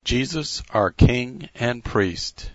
Jesus, our King and Priest.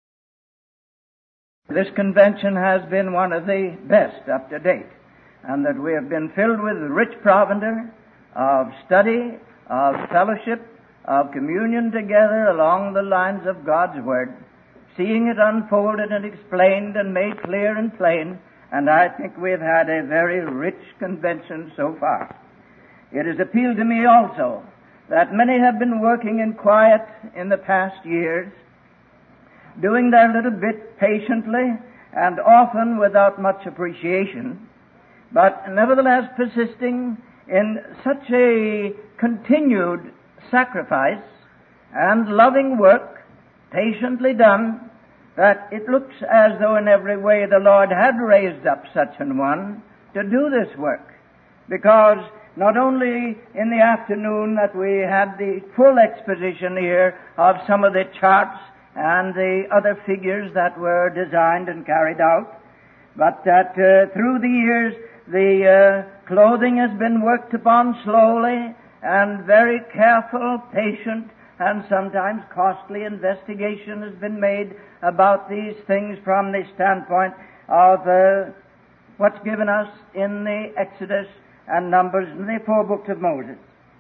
This convention has been one of the best up to date, and that we have been filled with rich provender of study, of fellowship, of communion together along the lines of God's Word, seeing it unfolded and explained and made clear and plain, and I think we have had a very rich convention so far. It has appealed to me also that many have been working in quiet in the past years, doing their little bit patiently and often without much appreciation, but nevertheless persisting in such a continued sacrifice and loving work, patiently done, that it looks as though in every way the Lord had raised up such an one to do this work, because not only in the afternoon that we had the full exposition here of some of the charts and the other figures that were designed and carried out, but that through the years the clothing has been worked upon slowly and very careful, patient, and sometimes costly investigation has been made about these things from the standpoint of what's given us in the Exodus and Numbers in the 4 books of Moses.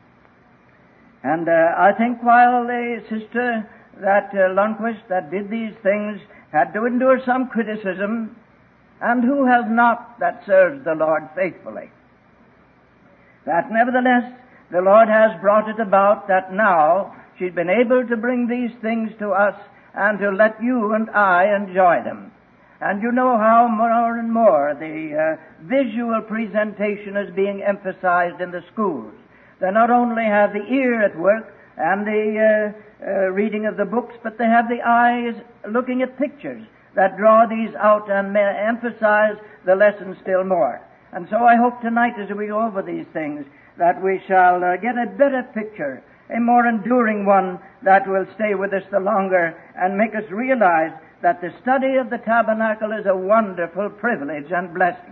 And I think while the sister that Lundquist that did these things had to endure some criticism, and who has not that serves the Lord faithfully, that nevertheless the Lord has brought it about that now she's been able to bring these things to us and to let you and I enjoy them. And you know how more and more the visual presentation is being emphasized in the schools. They not only have the ear at work and the reading of the books, but they have the eyes looking at pictures that draw these out and emphasize the lesson still more. And so I hope tonight as we go over these things that we shall get a better picture, a more enduring one that will stay with us the longer and make us realize that the study of the tabernacle is a wonderful privilege and blessing.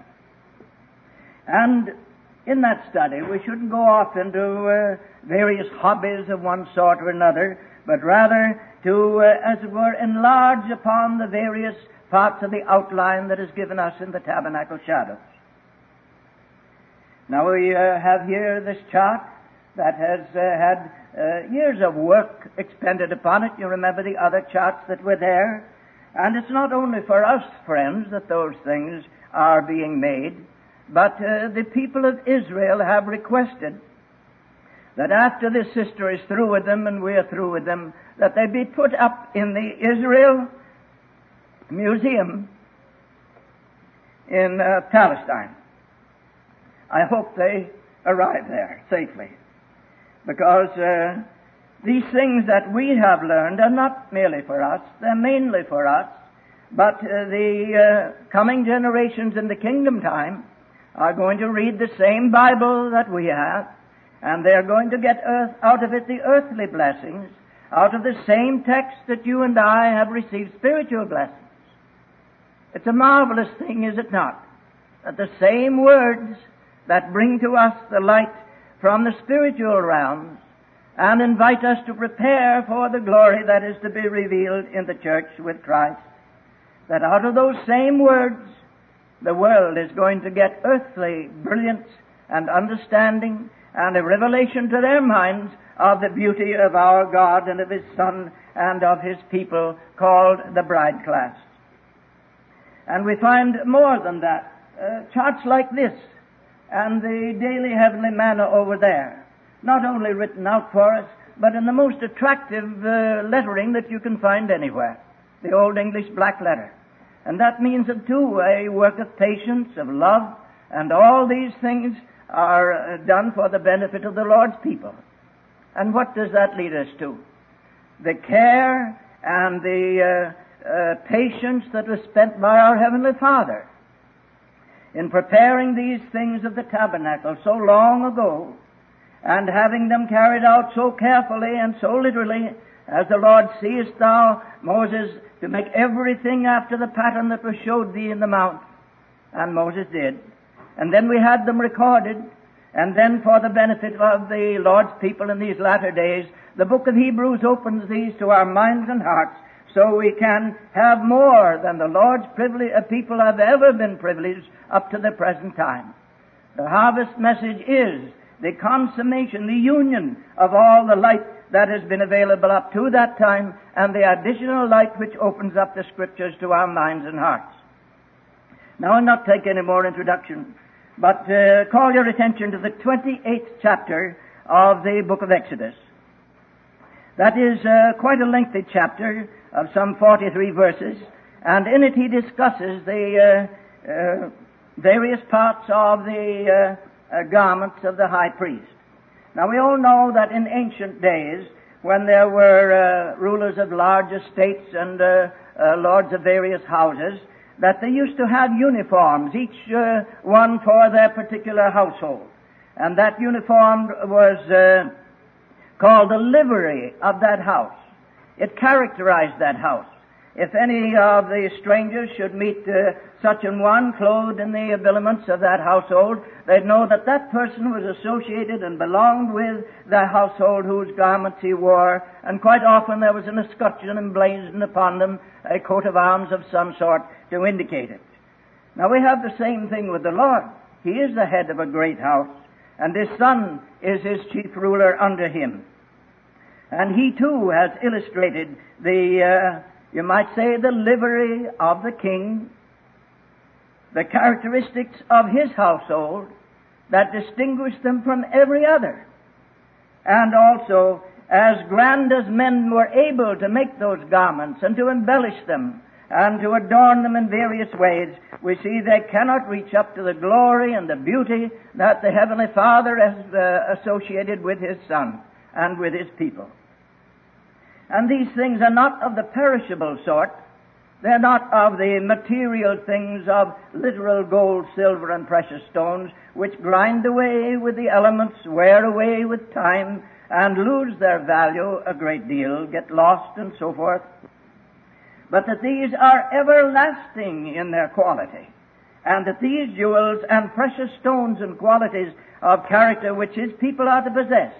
And in that study, we shouldn't go off into various hobbies of one sort or another, but rather to, as it were, enlarge upon the various parts of the outline that is given us in the tabernacle shadows. Now we have here this chart that has had years of work expended upon it. You remember the other charts that were there. And it's not only for us, friends, that those things are being made, but the people of Israel have requested that after this sister is through with them and we are through with them, that they be put up in the Israel Museum in Palestine. I hope they arrive there safely, because these things that we have learned are not merely for us, they're mainly for us, but the coming generations in the kingdom time are going to read the same Bible that we have, and they're going to get out of it the earthly blessings, out of the same text that you and I have received spiritual blessings. It's a marvelous thing, is it not, that the same words that bring to us the light from the spiritual realms and invite us to prepare for the glory that is to be revealed in the church with Christ, that out of those same words the world is going to get earthly brilliance and understanding and a revelation to their minds of the beauty of our God and of His Son and of His people called the bride class. And we find more than that. Charts like this and the daily heavenly manna over there, not only written out for us, but in the most attractive lettering that you can find anywhere, the Old English black letter. And that means, too, a work of patience, of love, and all these things are done for the benefit of the Lord's people. And what does that lead us to? The care and the patience that was spent by our Heavenly Father in preparing these things of the tabernacle so long ago, and having them carried out so carefully and so literally, as the Lord, seest thou, Moses, to make everything after the pattern that was showed thee in the mount. And Moses did. And then we had them recorded And then for the benefit of the Lord's people in these latter days, the book of Hebrews opens these to our minds and hearts so we can have more than the Lord's people have ever been privileged up to the present time. The harvest message is the consummation, the union of all the light that has been available up to that time and the additional light which opens up the Scriptures to our minds and hearts. Now I'll not take any more introduction, but call your attention to the 28th chapter of the book of Exodus. That is quite a lengthy chapter of some 43 verses, and in it he discusses the various parts of the garments of the high priest. Now we all know that in ancient days, when there were rulers of large estates and lords of various houses, that they used to have uniforms, each one for their particular household. And that uniform was called the livery of that house. It characterized that house. If any of the strangers should meet such an one clothed in the habiliments of that household, they'd know that that person was associated and belonged with the household whose garments he wore, and quite often there was an escutcheon emblazoned upon them, a coat of arms of some sort to indicate it. Now we have the same thing with the Lord. He is the head of a great house, and his Son is his chief ruler under him. And he too has illustrated the you might say the livery of the king, the characteristics of his household that distinguish them from every other. And also, as grand as men were able to make those garments and to embellish them and to adorn them in various ways, we see they cannot reach up to the glory and the beauty that the Heavenly Father has associated with his Son and with his people. And these things are not of the perishable sort. They're not of the material things of literal gold, silver, and precious stones, which grind away with the elements, wear away with time, and lose their value a great deal, get lost, and so forth. But that these are everlasting in their quality, and that these jewels and precious stones and qualities of character which his people are to possess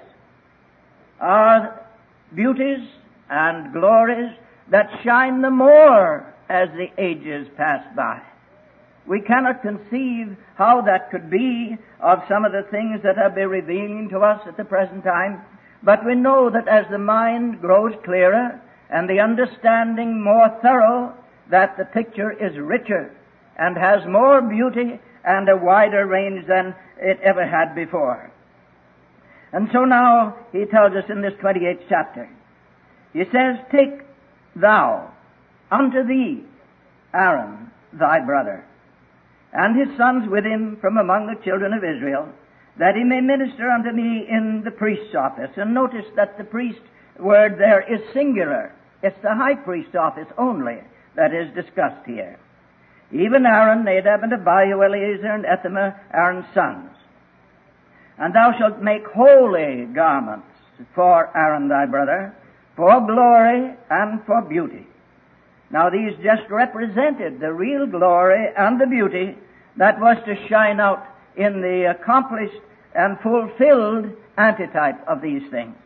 are beauties and glories that shine the more as the ages pass by. We cannot conceive how that could be of some of the things that have been revealing to us at the present time, but we know that as the mind grows clearer and the understanding more thorough, that the picture is richer and has more beauty and a wider range than it ever had before. And so now he tells us in this 28th chapter, he says, "Take thou unto thee Aaron thy brother, and his sons with him from among the children of Israel, that he may minister unto me in the priest's office." And notice that the priest word there is singular. It's the high priest's office only that is discussed here. "Even Aaron, Nadab, and Abihu, Eleazar, and Ithamar, Aaron's sons. And thou shalt make holy garments for Aaron thy brother, for glory and for beauty." Now these just represented the real glory and the beauty that was to shine out in the accomplished and fulfilled antitype of these things.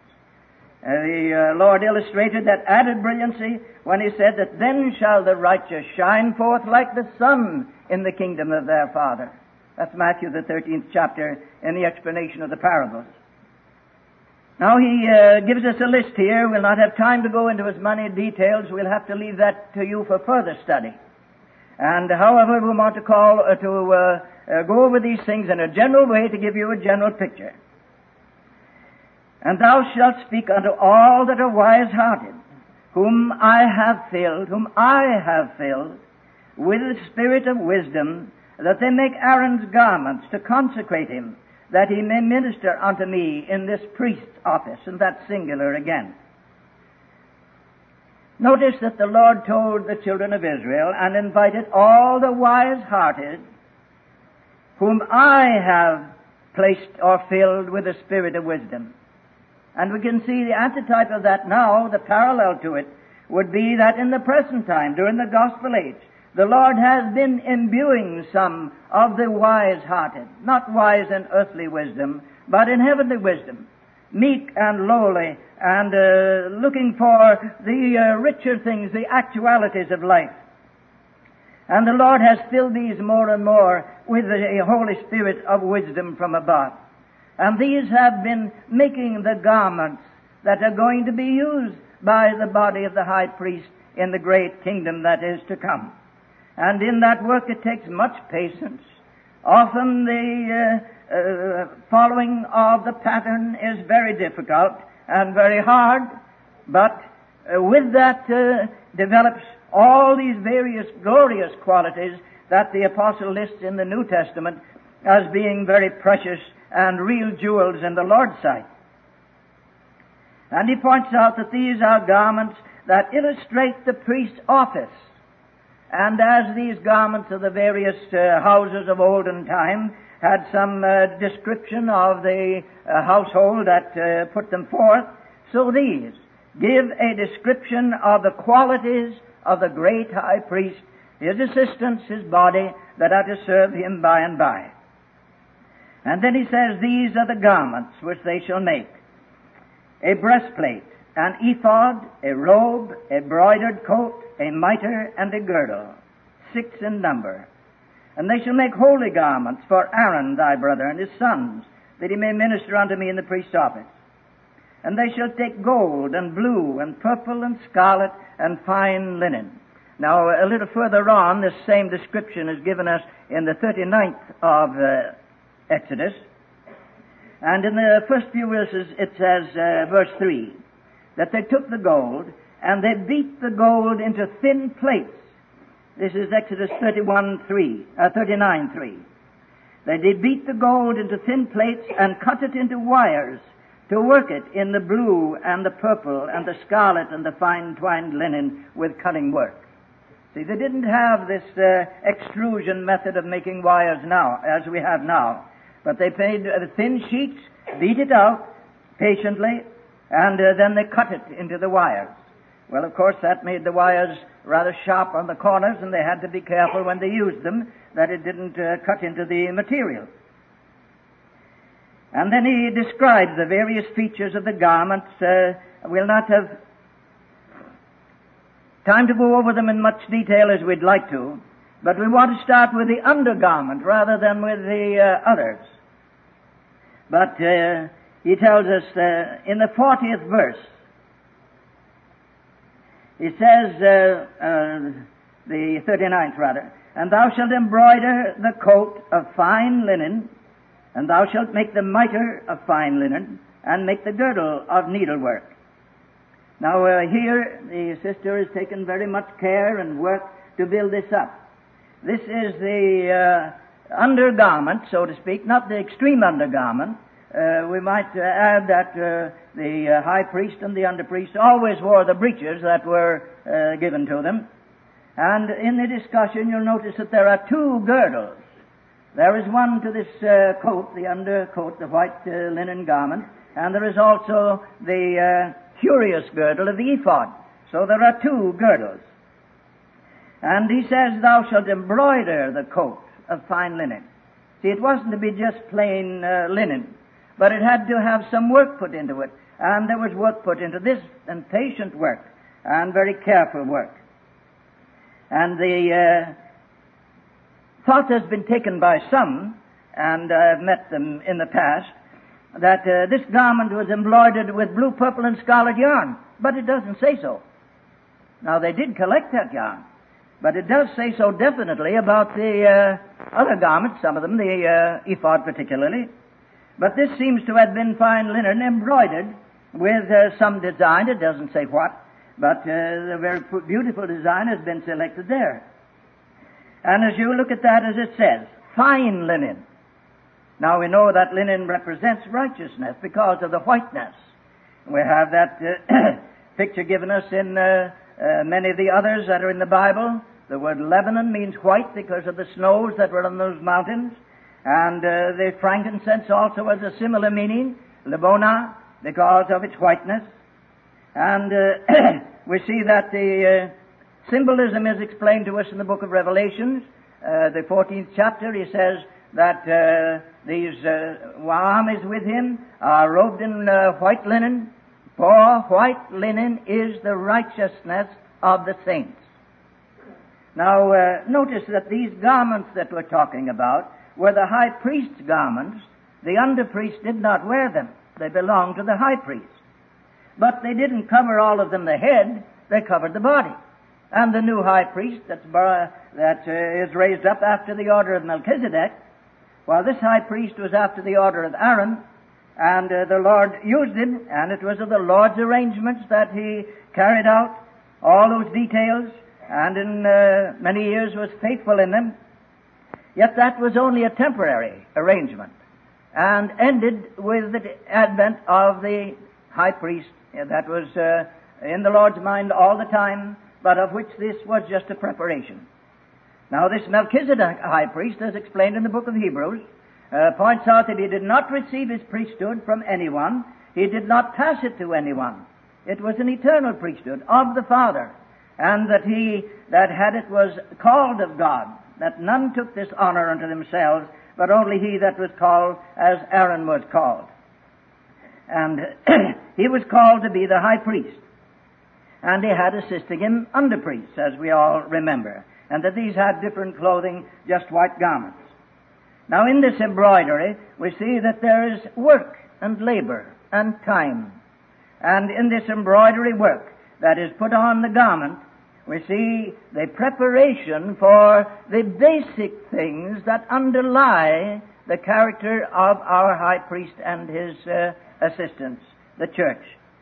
The Lord illustrated that added brilliancy when he said that then shall the righteous shine forth like the sun in the kingdom of their Father. That's Matthew the 13th chapter in the explanation of the parables. Now he gives us a list here. We'll not have time to go into as many details. We'll have to leave that to you for further study. And however, we want to go over these things in a general way to give you a general picture. "And thou shalt speak unto all that are wise-hearted, whom I have filled with the spirit of wisdom, that they make Aaron's garments to consecrate him, that he may minister unto me in this priest's office." And that's singular again. Notice that the Lord told the children of Israel and invited all the wise-hearted, whom I have placed or filled with the spirit of wisdom. And we can see the antitype of that now, the parallel to it, would be that in the present time, during the gospel age, the Lord has been imbuing some of the wise-hearted, not wise in earthly wisdom, but in heavenly wisdom, meek and lowly, and looking for the richer things, the actualities of life. And the Lord has filled these more and more with the Holy Spirit of wisdom from above. And these have been making the garments that are going to be used by the body of the high priest in the great kingdom that is to come. And in that work it takes much patience. Often the following of the pattern is very difficult and very hard, but with that develops all these various glorious qualities that the apostle lists in the New Testament as being very precious and real jewels in the Lord's sight. And he points out that these are garments that illustrate the priest's office. And as these garments of the various houses of olden time had some description of the household that put them forth, so these give a description of the qualities of the great high priest, his assistants, his body, that are to serve him by and by. And then he says, these are the garments which they shall make: a breastplate, an ephod, a robe, a broidered coat, a mitre, and a girdle, 6 in number. And they shall make holy garments for Aaron thy brother and his sons, that he may minister unto me in the priest's office. And they shall take gold and blue and purple and scarlet and fine linen. Now, a little further on, this same description is given us in the 39th of Exodus. And in the first few verses, it says, verse 3, that they took the gold and they beat the gold into thin plates. This is Exodus 39:3. They did beat the gold into thin plates and cut it into wires to work it in the blue and the purple and the scarlet and the fine twined linen with cutting work. See, they didn't have this extrusion method of making wires now, as we have now. But they made thin sheets, beat it out patiently, and then they cut it into the wires. Well, of course, that made the wires rather sharp on the corners, and they had to be careful when they used them that it didn't cut into the material. And then he describes the various features of the garments. We'll not have time to go over them in much detail as we'd like to, but we want to start with the undergarment rather than with the others. But he tells us in the 40th verse, he says, the 39th rather, and thou shalt embroider the coat of fine linen, and thou shalt make the mitre of fine linen, and make the girdle of needlework. Now here the sister has taken very much care and work to build this up. This is the undergarment, so to speak, not the extreme undergarment. We might add that the high priest and the underpriest always wore the breeches that were given to them. And in the discussion you'll notice that there are 2 girdles. There is one to this coat, the undercoat, the white linen garment, and there is also the curious girdle of the ephod. So there are 2 girdles. And he says, thou shalt embroider the coat of fine linen. See, it wasn't to be just plain linen, but it had to have some work put into it. And there was work put into this, and patient work, and very careful work. And the thought has been taken by some, and I've met them in the past, that this garment was embroidered with blue, purple, and scarlet yarn. But it doesn't say so. Now, they did collect that yarn, but it does say so definitely about the other garments, some of them, the ephod particularly. But this seems to have been fine linen embroidered with some design. It doesn't say what, but a very beautiful design has been selected there. And as you look at that, as it says, fine linen. Now we know that linen represents righteousness because of the whiteness. We have that picture given us in many of the others that are in the Bible. The word Lebanon means white because of the snows that were on those mountains. And the frankincense also has a similar meaning, Lebona, because of its whiteness. And we see that the Symbolism is explained to us in the book of Revelations, the 14th chapter. He says that these armies with him are robed in white linen, for white linen is the righteousness of the saints. Now, notice that these garments that we're talking about were the high priest's garments. The under-priest did not wear them. They belonged to the high priest. But they didn't cover all of them the head, they covered the body. And the new high priest that is raised up after the order of Melchizedek, well, this high priest was after the order of Aaron, and the Lord used him, and it was of the Lord's arrangements that he carried out all those details, and in many years was faithful in them. Yet that was only a temporary arrangement, and ended with the advent of the high priest that was in the Lord's mind all the time, but of which this was just a preparation. Now, this Melchizedek high priest, as explained in the book of Hebrews, points out that he did not receive his priesthood from anyone. He did not pass it to anyone. It was an eternal priesthood of the Father, and that he that had it was called of God, that none took this honor unto themselves, but only he that was called as Aaron was called. And he was called to be the high priest. And he had assisting him under-priests, as we all remember, and that these had different clothing, just white garments. Now, in this embroidery, we see that there is work and labor and time. And in this embroidery work that is put on the garment, we see the preparation for the basic things that underlie the character of our high priest and his assistants, the church.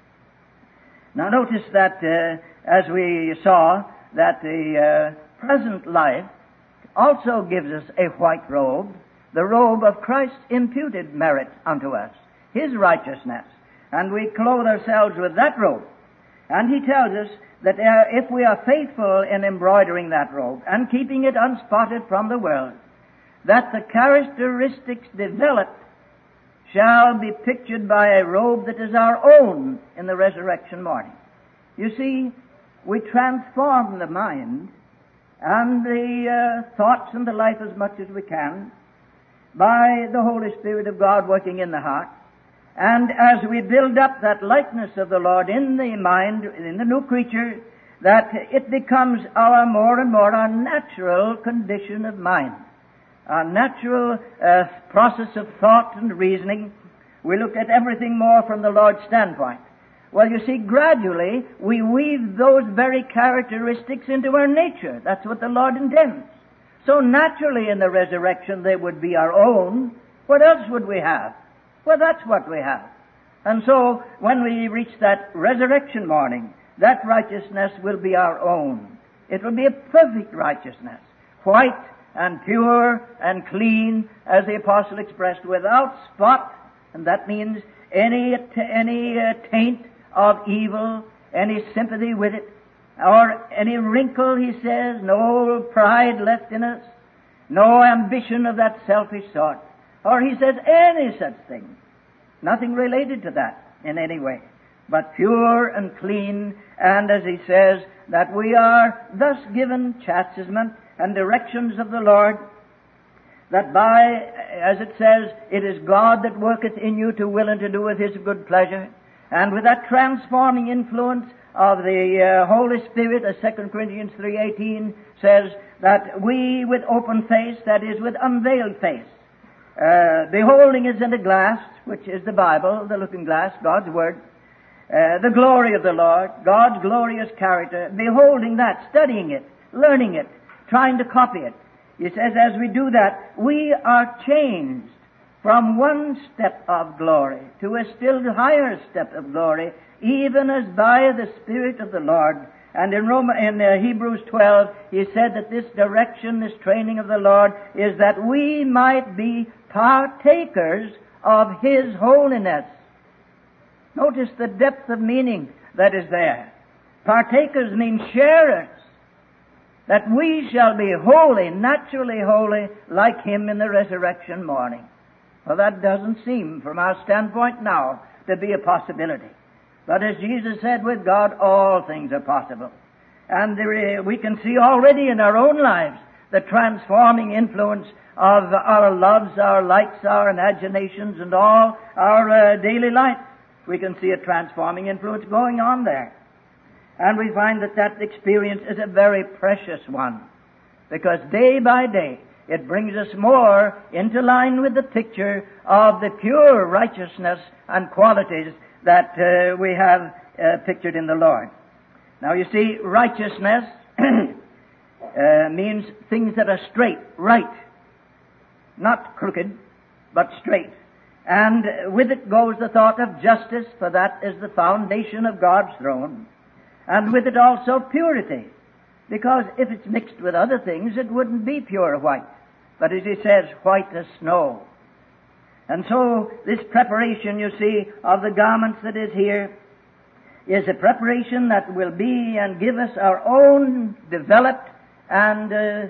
Now notice that as we saw that the present life also gives us a white robe, the robe of Christ's imputed merit unto us, his righteousness, and we clothe ourselves with that robe. And he tells us that if we are faithful in embroidering that robe and keeping it unspotted from the world, that the characteristics developed shall be pictured by a robe that is our own in the resurrection morning. You see, we transform the mind and the thoughts and the life as much as we can by the Holy Spirit of God working in the heart. And as we build up that likeness of the Lord in the mind, in the new creature, that it becomes our more and more our natural condition of mind, our natural process of thought and reasoning. We look at everything more from the Lord's standpoint. Well, you see, gradually we weave those very characteristics into our nature. That's what the Lord intends. So naturally in the resurrection they would be our own. What else would we have? Well, that's what we have. And so when we reach that resurrection morning, that righteousness will be our own. It will be a perfect righteousness, white and pure and clean, as the apostle expressed, without spot, and that means any taint of evil, any sympathy with it, or any wrinkle, he says, no pride left in us, no ambition of that selfish sort, or he says any such thing, nothing related to that in any way, but pure and clean, and as he says, that we are thus given chastisement and directions of the Lord, that by, as it says, it is God that worketh in you to will and to do of his good pleasure, and with that transforming influence of the Holy Spirit, as 2 Corinthians 3:18 says, that we with open face, that is, with unveiled face, beholding as in a glass, which is the Bible, the looking glass, God's Word, the glory of the Lord, God's glorious character, beholding that, studying it, learning it, trying to copy it. He says, as we do that, we are changed from one step of glory to a still higher step of glory, even as by the Spirit of the Lord. And in Hebrews 12, he said that this direction, this training of the Lord, is that we might be partakers of his holiness. Notice the depth of meaning that is there. Partakers mean sharers. That we shall be holy, naturally holy, like him in the resurrection morning. Well, that doesn't seem, from our standpoint now, to be a possibility. But as Jesus said, with God all things are possible. And we can see already in our own lives the transforming influence of our loves, our likes, our imaginations, and all our daily life. We can see a transforming influence going on there. And we find that that experience is a very precious one, because day by day it brings us more into line with the picture of the pure righteousness and qualities that we have pictured in the Lord. Now you see, righteousness means things that are straight, right. Not crooked, but straight. And with it goes the thought of justice, for that is the foundation of God's throne. And with it also purity, because if it's mixed with other things, it wouldn't be pure white. But as he says, white as snow. And so this preparation, you see, of the garments that is here is a preparation that will be and give us our own developed and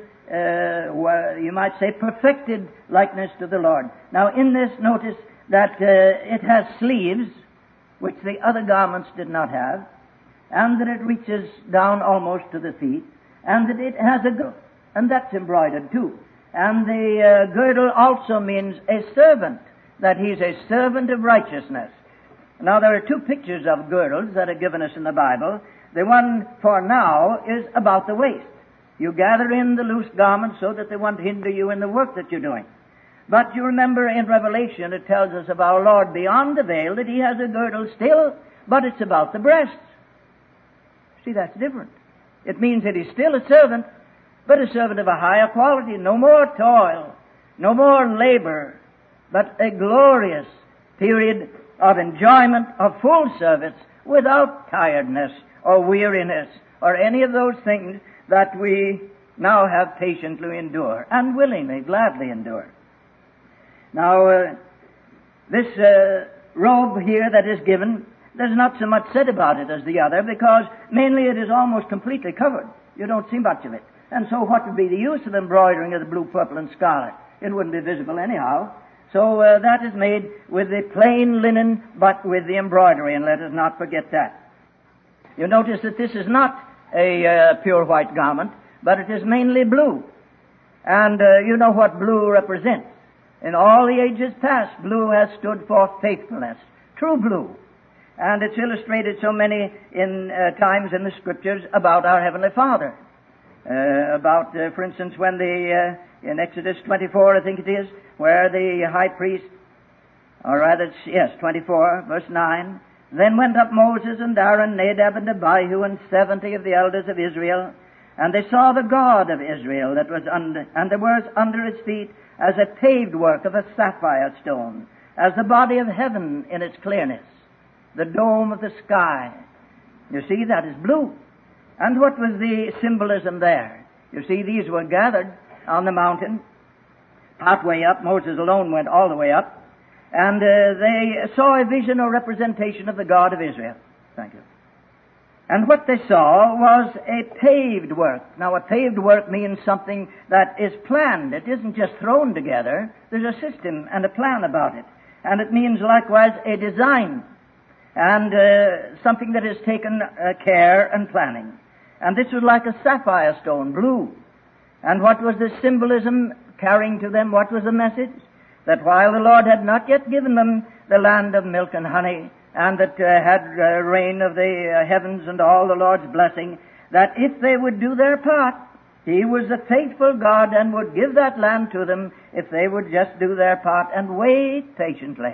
you might say perfected likeness to the Lord. Now in this, notice that it has sleeves, which the other garments did not have, and that it reaches down almost to the feet, and that it has a girdle, and that's embroidered too. And the girdle also means a servant, that he's a servant of righteousness. Now there are two pictures of girdles that are given us in the Bible. The one for now is about the waist. You gather in the loose garments so that they won't hinder you in the work that you're doing. But you remember in Revelation it tells us of our Lord beyond the veil that he has a girdle still, but it's about the breasts. See, that's different. It means that he's still a servant, but a servant of a higher quality. No more toil, no more labor, but a glorious period of enjoyment of full service without tiredness or weariness or any of those things that we now have patiently endure and willingly, gladly endure. Now, this robe here that is given, there's not so much said about it as the other, because mainly it is almost completely covered. You don't see much of it. And so what would be the use of embroidering of the blue, purple, and scarlet? It wouldn't be visible anyhow. So that is made with the plain linen, but with the embroidery, and let us not forget that. You notice that this is not a pure white garment, but it is mainly blue. And you know what blue represents. In all the ages past, blue has stood for faithfulness, true blue. And it's illustrated so many times in the Scriptures about our Heavenly Father. For instance, when in Exodus 24, I think it is, where the high priest, 24, verse 9, then went up Moses and Aaron, Nadab and Abihu, and 70 of the elders of Israel, and they saw the God of Israel that was and there was under his feet as a paved work of a sapphire stone, as the body of heaven in its clearness, the dome of the sky. You see, that is blue. And what was the symbolism there? You see, these were gathered on the mountain, part way up. Moses alone went all the way up. And they saw a vision or representation of the God of Israel. Thank you. And what they saw was a paved work. Now, a paved work means something that is planned. It isn't just thrown together. There's a system and a plan about it. And it means likewise a design and something that is taken care and planning. And this was like a sapphire stone, blue. And what was the symbolism carrying to them? What was the message? That while the Lord had not yet given them the land of milk and honey, and that had rain of the heavens and all the Lord's blessing, that if they would do their part, He was a faithful God and would give that land to them if they would just do their part and wait patiently.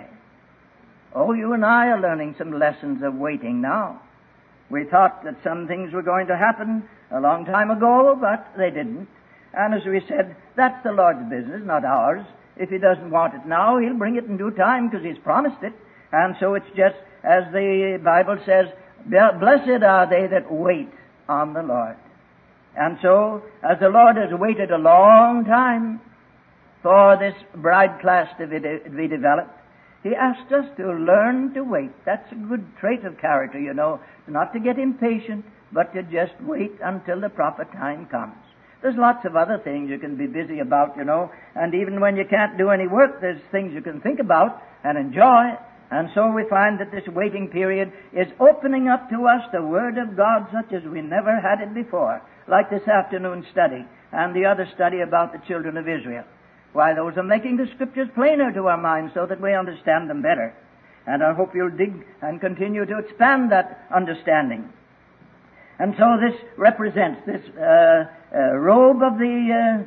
Oh, you and I are learning some lessons of waiting now. We thought that some things were going to happen a long time ago, but they didn't. And as we said, that's the Lord's business, not ours. If He doesn't want it now, He'll bring it in due time because He's promised it. And so it's just as the Bible says, blessed are they that wait on the Lord. And so, as the Lord has waited a long time for this bride class to be developed, He asks us to learn to wait. That's a good trait of character, you know, not to get impatient, but to just wait until the proper time comes. There's lots of other things you can be busy about, you know, and even when you can't do any work, there's things you can think about and enjoy. And so we find that this waiting period is opening up to us the Word of God such as we never had it before, like this afternoon study and the other study about the children of Israel. Why, those are making the Scriptures plainer to our minds so that we understand them better. And I hope you'll dig and continue to expand that understanding. And so this represents this robe of the,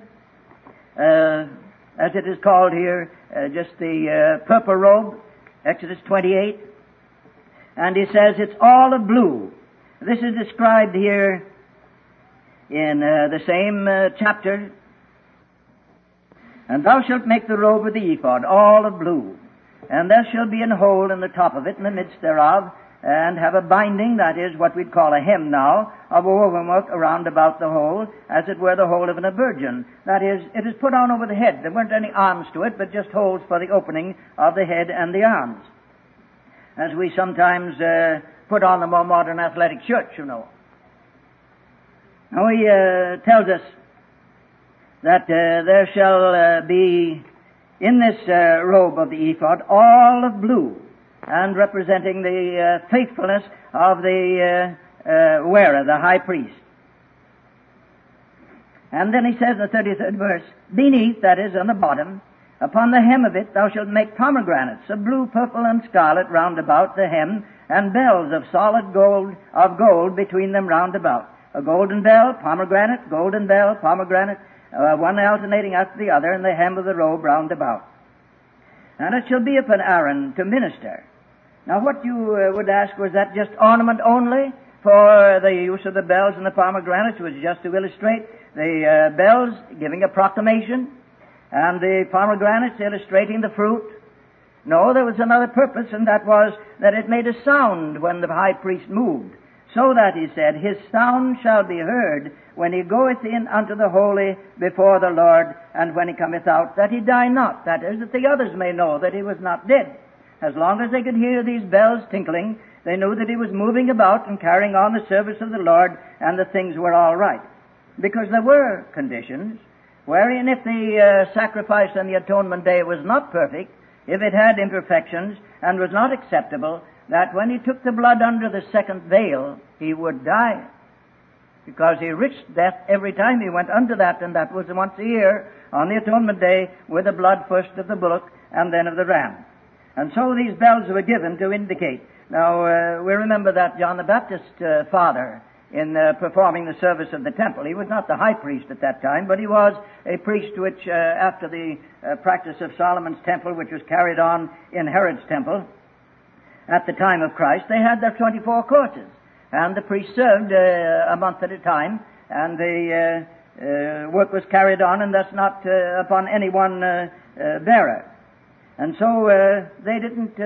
as it is called here, just the purple robe, Exodus 28. And he says it's all of blue. This is described here in the same chapter. And thou shalt make the robe of the ephod all of blue. And there shall be an hole in the top of it, in the midst thereof, and have a binding, that is what we'd call a hem now, of woven work around about the hole, as it were the hole of an abergine. That is, it is put on over the head. There weren't any arms to it, but just holes for the opening of the head and the arms. As we sometimes put on the more modern athletic shirts, you know. Now he tells us that there shall be in this robe of the ephod all of blue, and representing the faithfulness of the wearer, the high priest. And then he says in the 33rd verse, beneath, that is, on the bottom, upon the hem of it thou shalt make pomegranates of blue, purple, and scarlet round about the hem, and bells of solid gold between them round about. A golden bell, pomegranate, golden bell, pomegranate, one alternating after the other in the hem of the robe round about. And it shall be upon Aaron to minister. Now what you would ask, was that just ornament only? For the use of the bells and the pomegranates was just to illustrate the bells giving a proclamation, and the pomegranates illustrating the fruit. No, there was another purpose, and that was that it made a sound when the high priest moved. So that, he said, his sound shall be heard when he goeth in unto the holy before the Lord, and when he cometh out, that he die not. That is, that the others may know that he was not dead. As long as they could hear these bells tinkling, they knew that he was moving about and carrying on the service of the Lord, and the things were all right. Because there were conditions wherein if the sacrifice on the atonement day was not perfect, if it had imperfections and was not acceptable, that when he took the blood under the second veil, he would die. Because he risked death every time he went under that, and that was once a year on the atonement day with the blood first of the bullock and then of the ram. And so these bells were given to indicate. Now, we remember that John the Baptist's father, in performing the service of the temple, he was not the high priest at that time, but he was a priest which, after the practice of Solomon's temple, which was carried on in Herod's temple, at the time of Christ, they had their 24 courses. And the priest served a month at a time, and the work was carried on, and that's not upon any one bearer. And so they didn't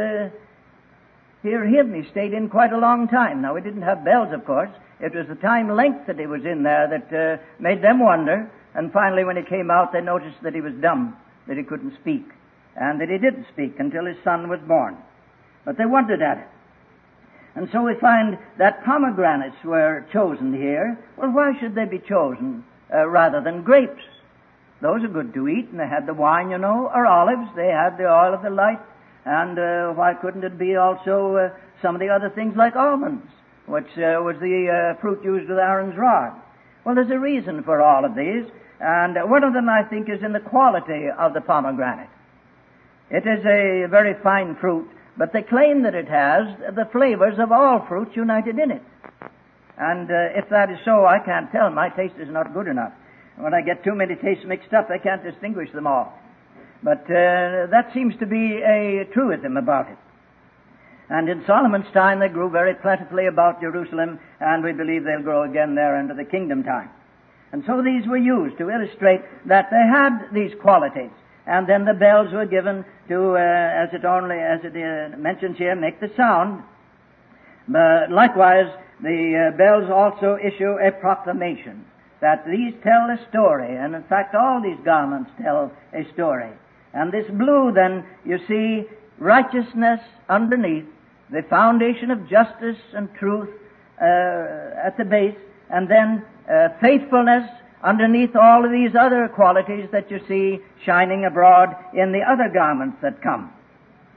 hear him. He stayed in quite a long time. Now, he didn't have bells, of course. It was the time length that he was in there that made them wonder. And finally, when he came out, they noticed that he was dumb, that he couldn't speak, and that he didn't speak until his son was born. But they wondered at it. And so we find that pomegranates were chosen here. Well, why should they be chosen rather than grapes? Those are good to eat, and they had the wine, you know, or olives. They had the oil of the light. And why couldn't it be also some of the other things like almonds, which was the fruit used with Aaron's rod? Well, there's a reason for all of these, and one of them, I think, is in the quality of the pomegranate. It is a very fine fruit, but they claim that it has the flavors of all fruits united in it. And if that is so, I can't tell. My taste is not good enough. When I get too many tastes mixed up, I can't distinguish them all. But that seems to be a truism about it. And in Solomon's time, they grew very plentifully about Jerusalem, and we believe they'll grow again there under the kingdom time. And so these were used to illustrate that they had these qualities. And then the bells were given to, as it mentions here, make the sound. But likewise, the bells also issue a proclamation that these tell a story. And in fact, all these garments tell a story. And this blue, then, you see, righteousness underneath, the foundation of justice and truth at the base, and then faithfulness underneath all of these other qualities that you see shining abroad in the other garments that come.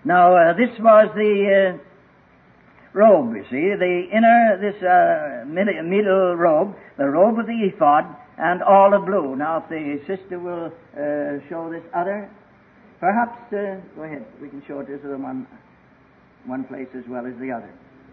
Now, this was the robe, you see, the inner, this middle robe, the robe of the ephod, and all of blue. Now, if the sister will show this other, perhaps, go ahead, we can show it this other one place as well as the other.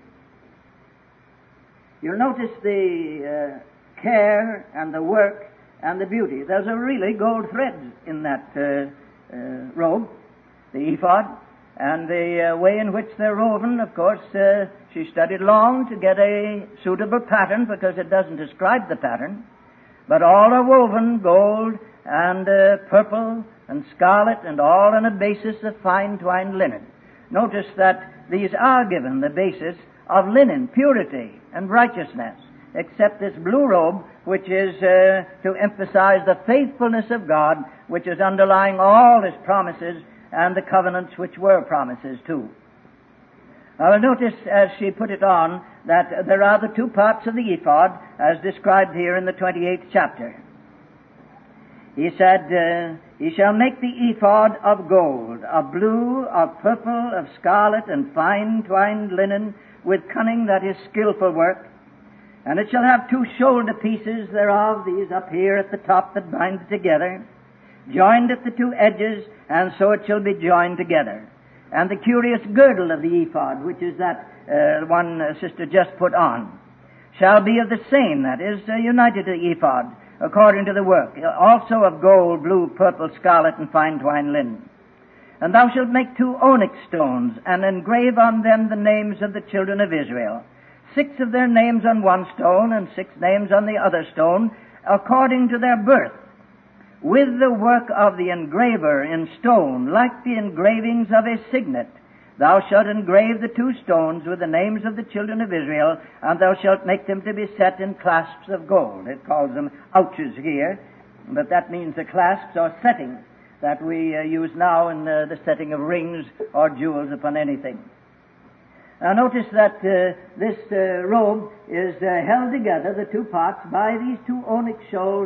You'll notice the care and the work and the beauty. There's a really gold thread in that robe, the ephod, and the way in which they're woven. Of course, she studied long to get a suitable pattern because it doesn't describe the pattern, but all are woven gold and purple and scarlet, and all on a basis of fine twined linen. Notice that these are given the basis of linen, purity, and righteousness, except this blue robe, which is to emphasize the faithfulness of God, which is underlying all His promises and the covenants which were promises too. Now, notice as she put it on that there are the two parts of the ephod as described here in the 28th chapter. He said, He shall make the ephod of gold, of blue, of purple, of scarlet, and fine twined linen, with cunning that is skillful work. And it shall have two shoulder pieces thereof, these up here at the top that bind it together, joined at the two edges, and so it shall be joined together. And the curious girdle of the ephod, which is that one sister just put on, shall be of the same, that is, united to the ephod, according to the work, also of gold, blue, purple, scarlet, and fine twined linen. And thou shalt make 2 onyx stones, and engrave on them the names of the children of Israel, 6 of their names on one stone, and 6 names on the other stone, according to their birth, with the work of the engraver in stone, like the engravings of a signet. Thou shalt engrave the 2 stones with the names of the children of Israel, and thou shalt make them to be set in clasps of gold. It calls them ouches here, but that means the clasps or settings that we use now in the setting of rings or jewels upon anything. Now notice that this robe is held together, the 2 parts, by these 2 onyx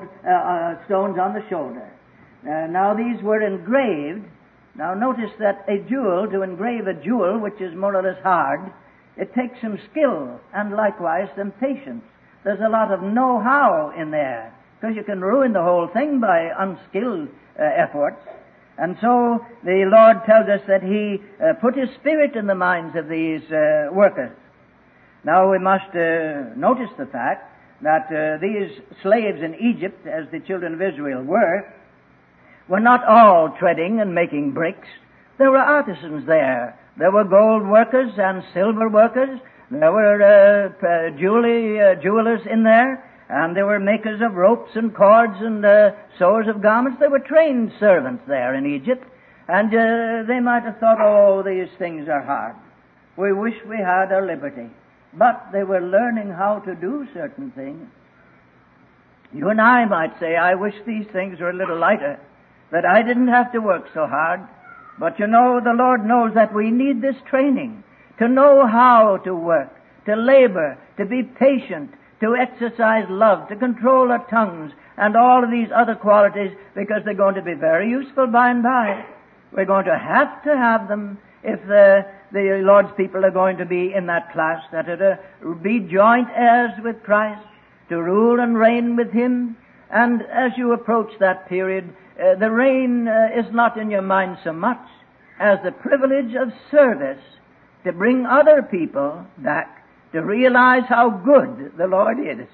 stones on the shoulder. Now these were engraved. Now notice that a jewel, to engrave a jewel which is more or less hard, it takes some skill and likewise some patience. There's a lot of know-how in there, because you can ruin the whole thing by unskilled efforts. And so the Lord tells us that He put His Spirit in the minds of these workers. Now we must notice the fact that these slaves in Egypt, as the children of Israel were not all treading and making bricks. There were artisans there. There were gold workers and silver workers. There were jewelers in there. And there were makers of ropes and cords and sewers of garments. There were trained servants there in Egypt. And they might have thought, oh, these things are hard. We wish we had our liberty. But they were learning how to do certain things. You and I might say, I wish these things were a little lighter, that I didn't have to work so hard. But you know, the Lord knows that we need this training to know how to work, to labor, to be patient, to exercise love, to control our tongues, and all of these other qualities, because they're going to be very useful by and by. We're going to have them if the Lord's people are going to be in that class, that are to be joint heirs with Christ, to rule and reign with Him. And as you approach that period, the reign is not in your mind so much as the privilege of service to bring other people back to realize how good the Lord is,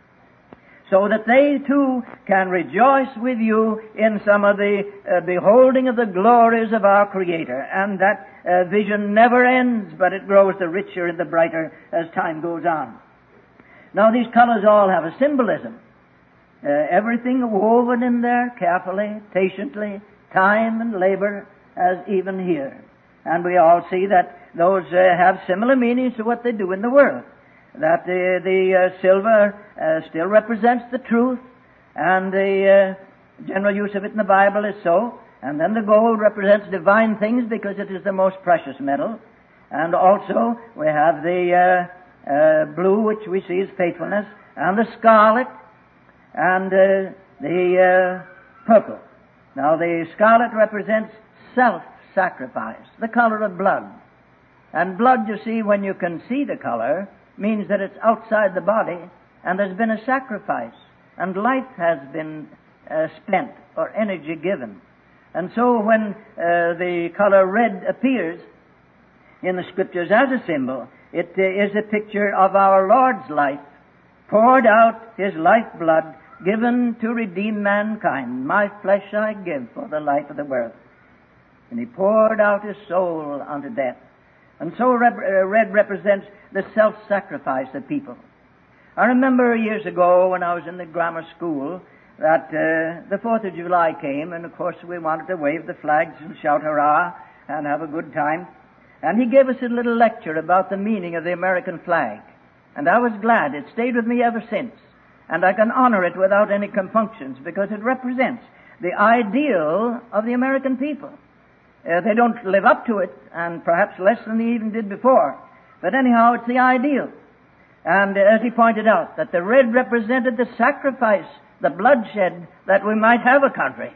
so that they too can rejoice with you in some of the beholding of the glories of our Creator. And that vision never ends, but it grows the richer and the brighter as time goes on. Now these colors all have a symbolism. Everything woven in there carefully, patiently, time and labor, as even here. And we all see that those have similar meanings to what they do in the world. That the silver still represents the truth, and the general use of it in the Bible is so. And then the gold represents divine things because it is the most precious metal. And also we have the blue, which we see as faithfulness, and the scarlet, and the purple. Now the scarlet represents sacrifice, the color of blood. And blood, you see, when you can see the color, means that it's outside the body, and there's been a sacrifice, and life has been spent or energy given. And so when the color red appears in the Scriptures as a symbol, it is a picture of our Lord's life, poured out His lifeblood, given to redeem mankind. My flesh I give for the life of the world. And He poured out His soul unto death. And so red represents the self-sacrifice of people. I remember years ago when I was in the grammar school that the 4th of July came, and of course we wanted to wave the flags and shout hurrah and have a good time. And he gave us a little lecture about the meaning of the American flag. And I was glad. It stayed with me ever since. And I can honor it without any compunctions because it represents the ideal of the American people. They don't live up to it, and perhaps less than they even did before. But anyhow, it's the ideal. And as he pointed out, that the red represented the sacrifice, the bloodshed, that we might have a country.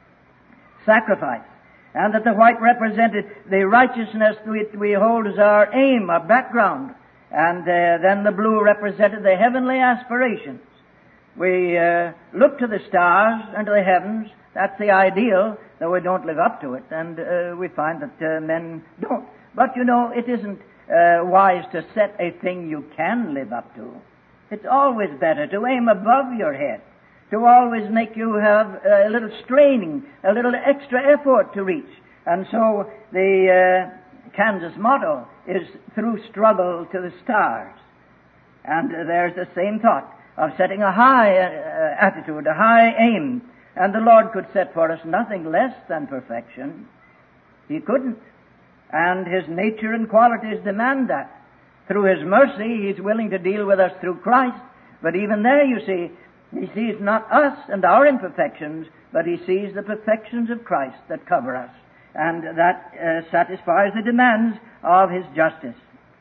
Sacrifice. And that the white represented the righteousness we hold as our aim, our background. And then the blue represented the heavenly aspirations. We look to the stars and to the heavens. That's the ideal, though we don't live up to it. And we find that men don't. But, you know, it isn't wise to set a thing you can live up to. It's always better to aim above your head, to always make you have a little straining, a little extra effort to reach. And so the Kansas motto is through struggle to the stars. And there's the same thought of setting a high attitude, a high aim. And the Lord could set for us nothing less than perfection. He couldn't. And His nature and qualities demand that. Through His mercy, He's willing to deal with us through Christ. But even there, you see, He sees not us and our imperfections, but He sees the perfections of Christ that cover us. And that satisfies the demands of His justice.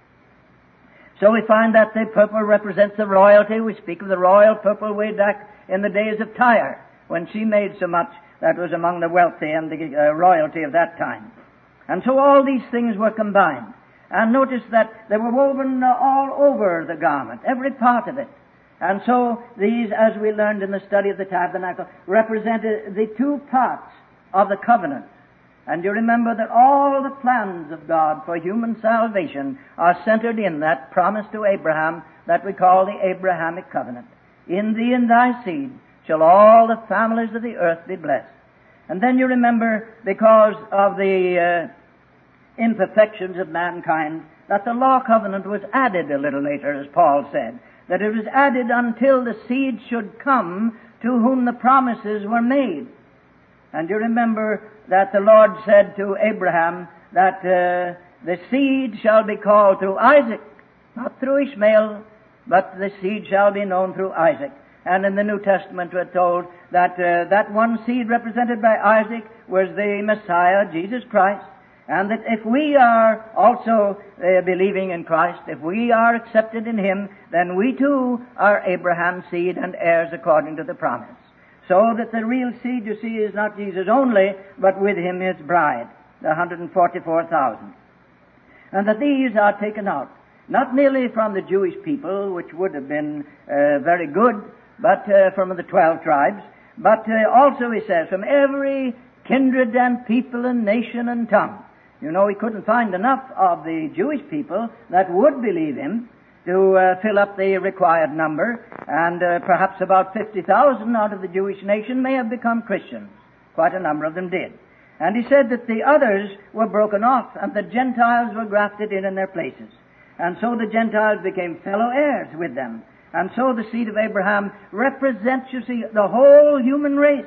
So we find that the purple represents the royalty. We speak of the royal purple way back in the days of Tyre, when she made so much that was among the wealthy and the royalty of that time. And so all these things were combined. And notice that they were woven all over the garment, every part of it. And so these, as we learned in the study of the tabernacle, represented the two parts of the covenant. And you remember that all the plans of God for human salvation are centered in that promise to Abraham that we call the Abrahamic covenant. In thee and thy seed shall all the families of the earth be blessed. And then you remember, because of the imperfections of mankind, that the law covenant was added a little later, as Paul said, that it was added until the seed should come to whom the promises were made. And you remember that the Lord said to Abraham that the seed shall be called through Isaac, not through Ishmael, but the seed shall be known through Isaac. And in the New Testament we're told that that one seed represented by Isaac was the Messiah, Jesus Christ, and that if we are also believing in Christ, if we are accepted in Him, then we too are Abraham's seed and heirs according to the promise. So that the real seed, you see, is not Jesus only, but with Him His bride, the 144,000. And that these are taken out, not merely from the Jewish people, which would have been very good, but from the 12 tribes, but also, he says, from every kindred and people and nation and tongue. You know, he couldn't find enough of the Jewish people that would believe Him to fill up the required number, and perhaps about 50,000 out of the Jewish nation may have become Christians. Quite a number of them did. And he said that the others were broken off, and the Gentiles were grafted in their places. And so the Gentiles became fellow heirs with them. And so the seed of Abraham represents, you see, the whole human race.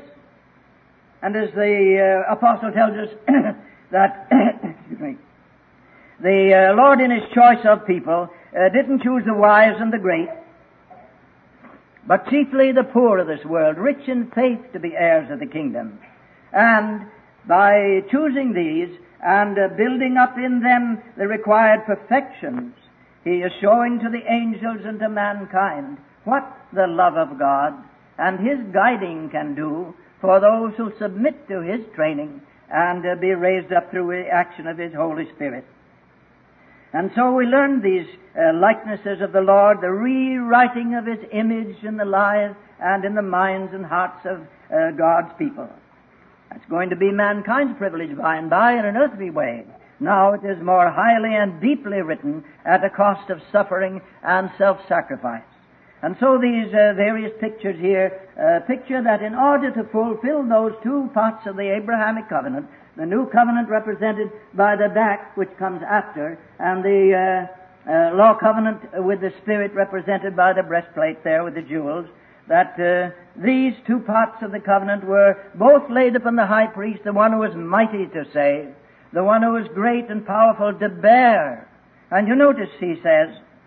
And as the apostle tells us that excuse me, the Lord in His choice of people didn't choose the wise and the great, but chiefly the poor of this world, rich in faith, to be heirs of the kingdom. And by choosing these and building up in them the required perfections, He is showing to the angels and to mankind what the love of God and His guiding can do for those who submit to His training and be raised up through the action of His Holy Spirit. And so we learn these likenesses of the Lord, the rewriting of His image in the lives and in the minds and hearts of God's people. That's going to be mankind's privilege by and by in an earthly way. Now it is more highly and deeply written at a cost of suffering and self-sacrifice. And so these various pictures here picture that in order to fulfill those two parts of the Abrahamic covenant, the new covenant represented by the back, which comes after, and the law covenant with the Spirit represented by the breastplate there with the jewels, that these two parts of the covenant were both laid upon the high priest, the one who was mighty to save, the one who was great and powerful to bear. And you notice he says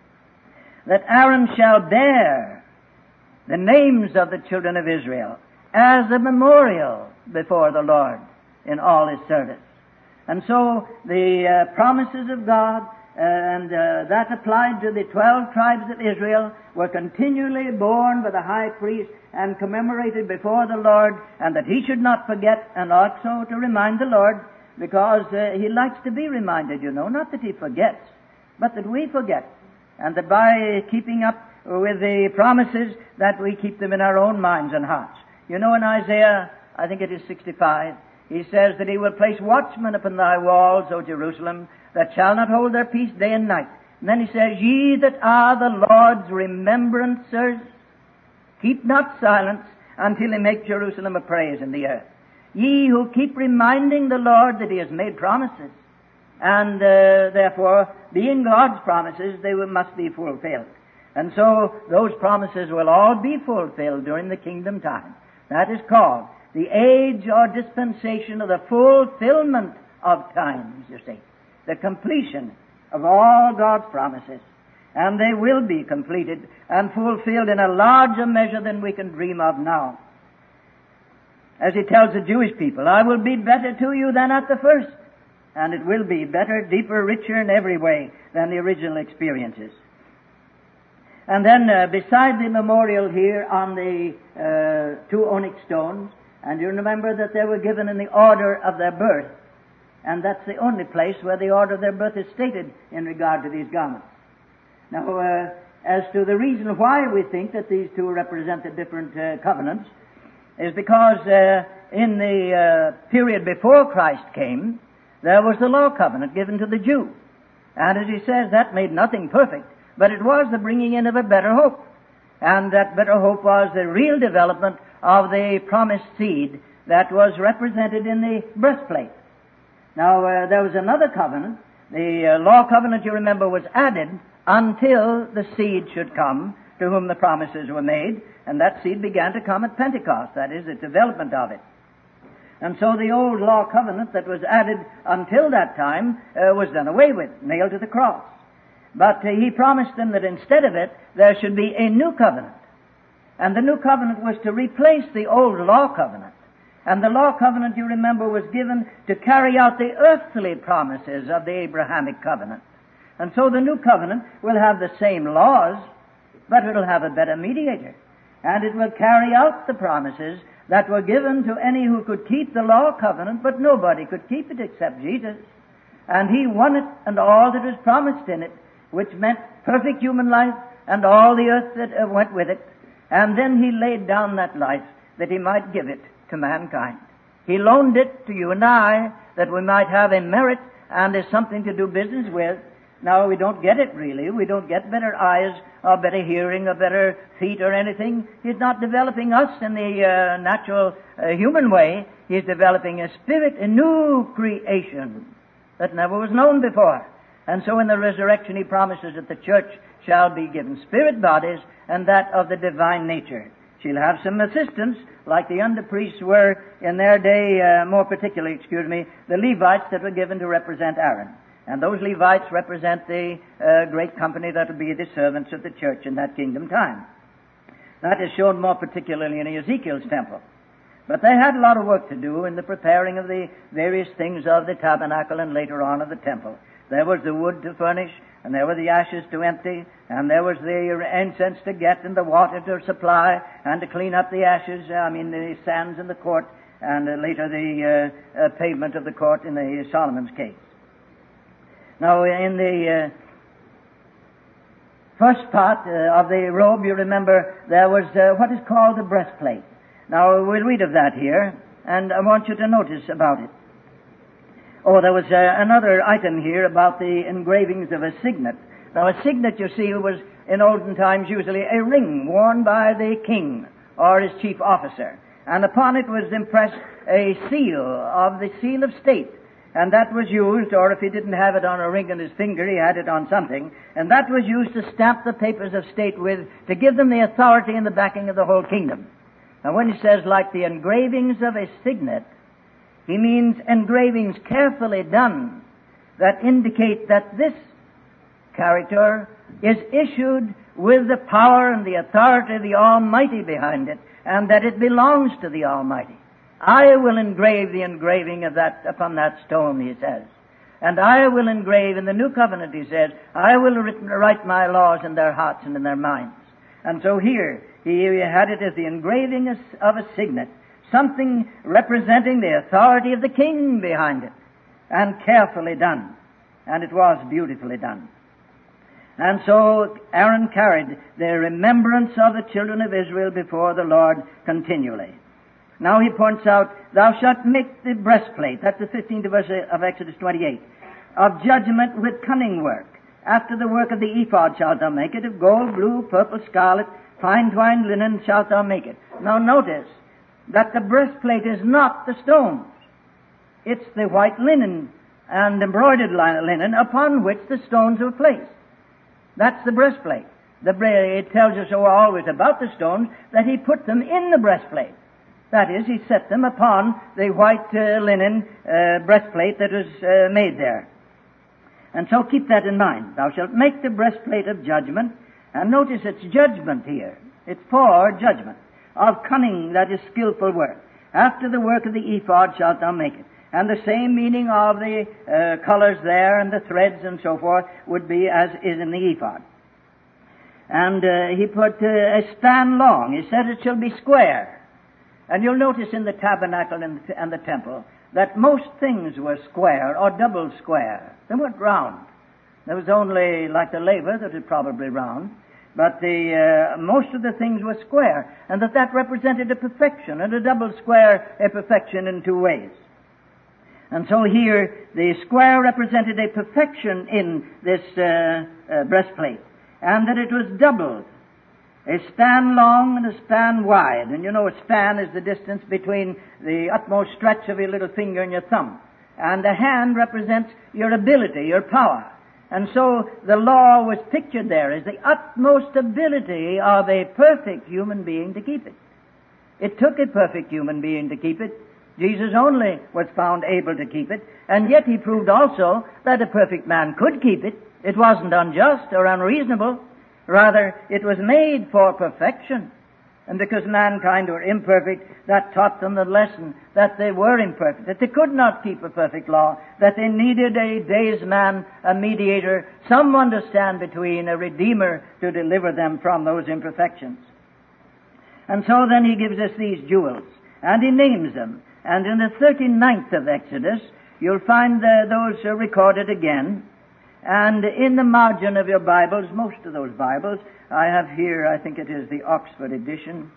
that Aaron shall bear the names of the children of Israel as a memorial before the Lord in all His service. And so the promises of God and that applied to the 12 tribes of Israel were continually borne by the high priest and commemorated before the Lord, and that he should not forget, and also to remind the Lord, because He likes to be reminded, you know, not that He forgets, but that we forget, and that by keeping up with the promises that we keep them in our own minds and hearts. You know, in Isaiah, I think it is 65, he says that He will place watchmen upon thy walls, O Jerusalem, that shall not hold their peace day and night. And then He says, ye that are the Lord's remembrancers, keep not silence until He make Jerusalem a praise in the earth. Ye who keep reminding the Lord that He has made promises, and therefore, being God's promises, they must be fulfilled. And so, those promises will all be fulfilled during the kingdom time. That is called the age or dispensation of the fulfillment of times, you see. The completion of all God's promises. And they will be completed and fulfilled in a larger measure than we can dream of now. As He tells the Jewish people, I will be better to you than at the first. And it will be better, deeper, richer in every way than the original experiences. And then beside the memorial here on the two onyx stones, and you remember that they were given in the order of their birth. And that's the only place where the order of their birth is stated in regard to these garments. Now, as to the reason why we think that these two represent the different covenants, is because in the period before Christ came, there was the law covenant given to the Jew. And as he says, that made nothing perfect, but it was the bringing in of a better hope. And that better hope was the real development of the promised seed that was represented in the breastplate. Now, there was another covenant. The law covenant, you remember, was added until the seed should come to whom the promises were made, and that seed began to come at Pentecost, that is, the development of it. And so the old law covenant that was added until that time was done away with, nailed to the cross. But He promised them that instead of it, there should be a new covenant. And the new covenant was to replace the old law covenant. And the law covenant, you remember, was given to carry out the earthly promises of the Abrahamic covenant. And so the new covenant will have the same laws, but it will have a better mediator. And it will carry out the promises that were given to any who could keep the law covenant, but nobody could keep it except Jesus. And He won it and all that was promised in it, which meant perfect human life and all the earth that went with it. And then He laid down that life that He might give it to mankind. He loaned it to you and I that we might have a merit and as something to do business with. Now, we don't get it really. We don't get better eyes or better hearing or better feet or anything. He's not developing us in the natural human way. He's developing a spirit, a new creation that never was known before. And so in the resurrection He promises that the church shall be given spirit bodies and that of the divine nature. She'll have some assistance, like the under-priests were in their day, more particularly, the Levites that were given to represent Aaron. And those Levites represent the great company that will be the servants of the church in that kingdom time. That is shown more particularly in Ezekiel's temple. But they had a lot of work to do in the preparing of the various things of the tabernacle and later on of the temple. There was the wood to furnish, and there were the ashes to empty, and there was the incense to get, and the water to supply, and to clean up the ashes, the sands in the court, and later the pavement of the court in the Solomon's case. Now, in the first part of the robe, you remember, there was what is called the breastplate. Now, we'll read of that here, and I want you to notice about it. Oh, there was another item here about the engravings of a signet. Now, a signet, you see, was in olden times usually a ring worn by the king or his chief officer. And upon it was impressed a seal of the seal of state. And that was used, or if he didn't have it on a ring on his finger, he had it on something. And that was used to stamp the papers of state with, to give them the authority and the backing of the whole kingdom. Now, when he says, like the engravings of a signet, he means engravings carefully done that indicate that this character is issued with the power and the authority of the Almighty behind it, and that it belongs to the Almighty. I will engrave the engraving of that upon that stone, he says. And I will engrave in the new covenant, he says, I will write my laws in their hearts and in their minds. And so here, he had it as the engraving of a signet, something representing the authority of the king behind it, and carefully done. And it was beautifully done. And so Aaron carried the remembrance of the children of Israel before the Lord continually. Now he points out, thou shalt make the breastplate, that's the 15th verse of Exodus 28, of judgment with cunning work. After the work of the ephod shalt thou make it, of gold, blue, purple, scarlet, fine twined linen shalt thou make it. Now notice that the breastplate is not the stones. It's the white linen and embroidered linen upon which the stones were placed. That's the breastplate. It tells us so always about the stones that he put them in the breastplate. That is, he set them upon the white linen breastplate that was made there. And so keep that in mind. Thou shalt make the breastplate of judgment. And notice it's judgment here. It's for judgment. Of cunning, that is skillful work. After the work of the ephod shalt thou make it. And the same meaning of the colors there and the threads and so forth would be as is in the ephod. And he put a span long. He said it shall be square. And you'll notice in the tabernacle and the temple that most things were square or double square. They weren't round. There was only, like the laver, that was probably round. But most of the things were square, and that represented a perfection, and a double square, a perfection in two ways. And so here, the square represented a perfection in this breastplate, and that it was doubled, a span long and a span wide. And you know, a span is the distance between the utmost stretch of your little finger and your thumb. And the hand represents your ability, your power. And so the law was pictured there as the utmost ability of a perfect human being to keep it. It took a perfect human being to keep it. Jesus only was found able to keep it, and yet he proved also that a perfect man could keep it. It wasn't unjust or unreasonable. Rather, it was made for perfection. And because mankind were imperfect, that taught them the lesson that they were imperfect, that they could not keep a perfect law, that they needed a daysman, a mediator, someone to stand between, a redeemer to deliver them from those imperfections. And so then he gives us these jewels, and he names them. And in the 39th of Exodus, you'll find those recorded again. And in the margin of your Bibles, most of those Bibles, I have here, I think it is the Oxford edition,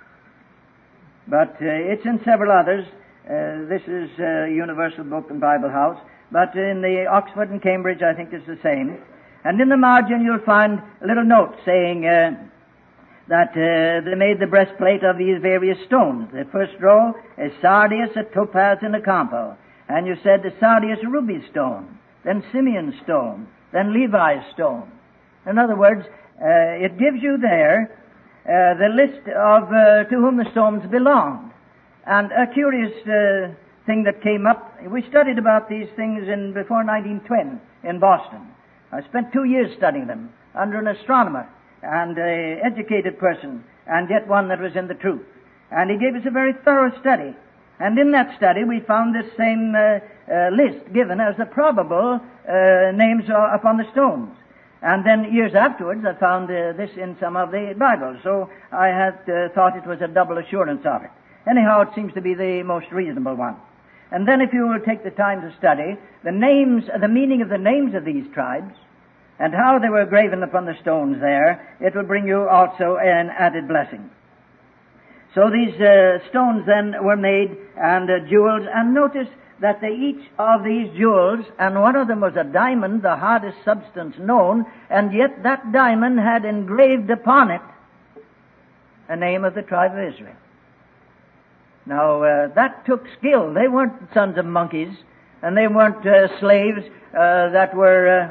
but it's in several others. This is Universal Book and Bible House, but in the Oxford and Cambridge, I think it's the same. And in the margin, you'll find a little note saying that they made the breastplate of these various stones. The first row is sardius, a topaz, and a camphor. And you said the sardius, ruby stone, then Simeon stone, then Levi's stone. In other words, it gives you there the list of to whom the stones belonged. And a curious thing that came up, we studied about these things before 1910 in Boston. I spent 2 years studying them under an astronomer and an educated person, and yet one that was in the truth. And he gave us a very thorough study. And in that study we found this same list given as the probable names upon the stones. And then years afterwards I found this in some of the Bibles. So I had thought it was a double assurance of it. Anyhow, it seems to be the most reasonable one. And then if you will take the time to study the meaning of the names of these tribes, and how they were graven upon the stones there, it will bring you also an added blessing. So these stones then were made and jewels, and notice that each of these jewels, and one of them was a diamond, the hardest substance known, and yet that diamond had engraved upon it a name of the tribe of Israel. Now, that took skill. They weren't sons of monkeys, and they weren't slaves that were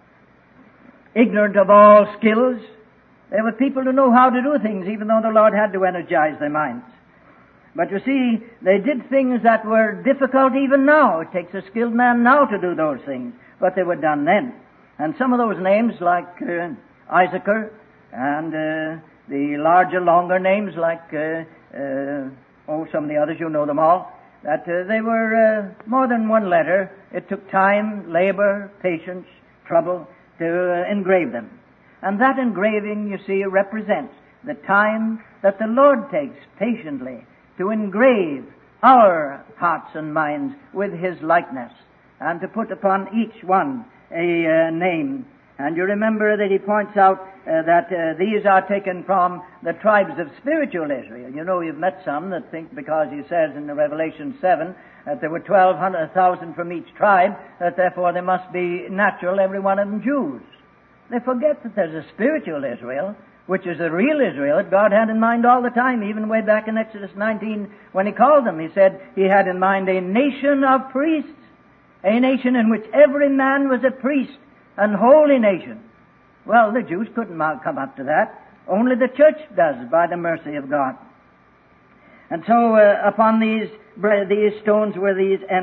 ignorant of all skills. They were people who know how to do things, even though the Lord had to energize their minds. But you see, they did things that were difficult even now. It takes a skilled man now to do those things, but they were done then. And some of those names, like Issachar, and the larger, longer names like, some of the others, you know them all, that they were more than one letter. It took time, labor, patience, trouble to engrave them. And that engraving, you see, represents the time that the Lord takes patiently to engrave our hearts and minds with His likeness, and to put upon each one a name. And you remember that He points out that these are taken from the tribes of spiritual Israel. You know, you've met some that think, because He says in the Revelation 7 that there were 1,200,000 from each tribe, that therefore they must be natural, every one of them Jews. They forget that there's a spiritual Israel, which is the real Israel that God had in mind all the time, even way back in Exodus 19 when He called them. He said He had in mind a nation of priests, a nation in which every man was a priest, an holy nation. Well, the Jews couldn't come up to that. Only the church does, by the mercy of God. And so upon these stones were